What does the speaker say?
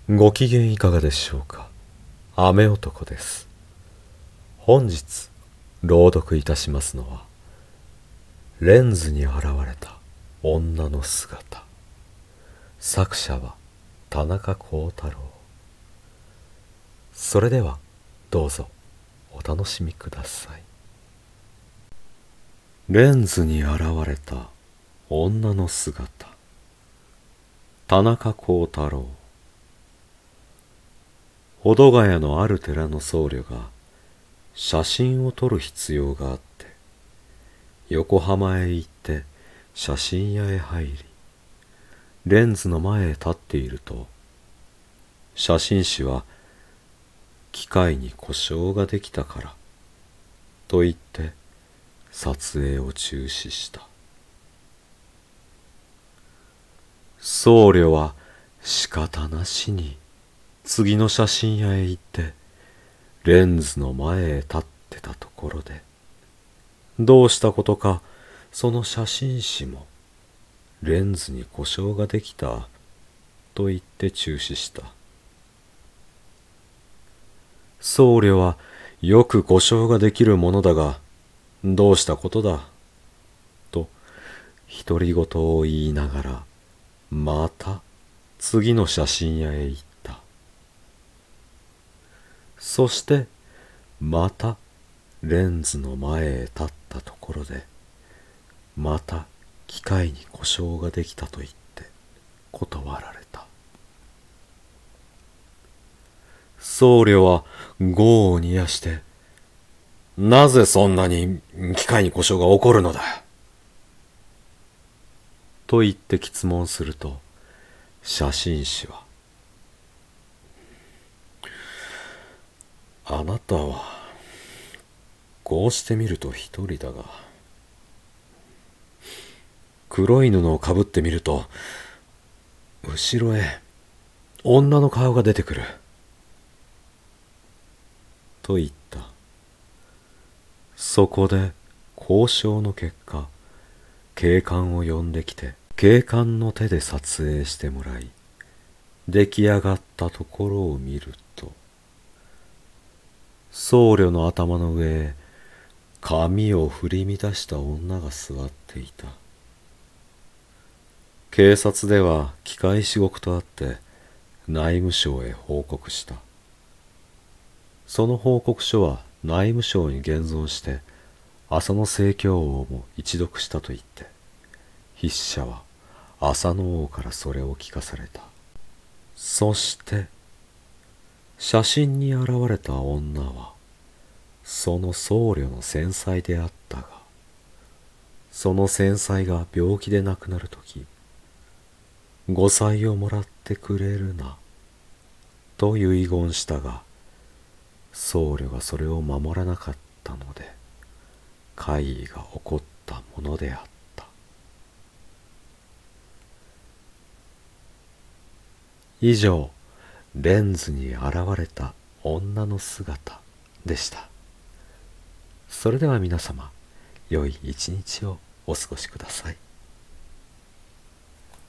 ご機嫌いかがでしょうか。雨男です。本日朗読いたしますのは、レンズに現れた女の姿。作者は田中幸太郎。それではどうぞお楽しみください。レンズに現れた女の姿。田中幸太郎。保土ヶ谷のある寺の僧侶が写真を撮る必要があって、横浜へ行って写真屋へ入り、レンズの前へ立っていると、写真師は機械に故障ができたからと言って撮影を中止した。僧侶は仕方なしに次の写真屋へ行ってレンズの前へ立ってたところで、どうしたことかその写真師もレンズに故障ができたと言って中止した。僧侶はよく故障ができるものだがどうしたことだと独り言を言いながらまた次の写真屋へ行った。そしてまたレンズの前へ立ったところで、また機械に故障ができたと言って断られた。僧侶は業を煮やして、なぜそんなに機械に故障が起こるのだと言って詰問すると、写真師は、あなたはこうしてみると一人だが、黒い布をかぶってみると後ろへ女の顔が出てくると言った。そこで交渉の結果、警官を呼んできて警官の手で撮影してもらい、出来上がったところを見ると、僧侶の頭の上へ髪を振り乱した女が座っていた。警察では機械至極とあって内務省へ報告した。その報告書は内務省に現存して浅野正教王も一読したと言って、筆者は浅野王からそれを聞かされた。そして写真に現れた女はその僧侶の先妻であったが、その先妻が病気で亡くなるとき、後妻をもらってくれるなと遺言したが、僧侶がそれを守らなかったので怪異が起こったものであった。以上、レンズに現れた女の姿でした。それでは皆様、良い一日をお過ごしください。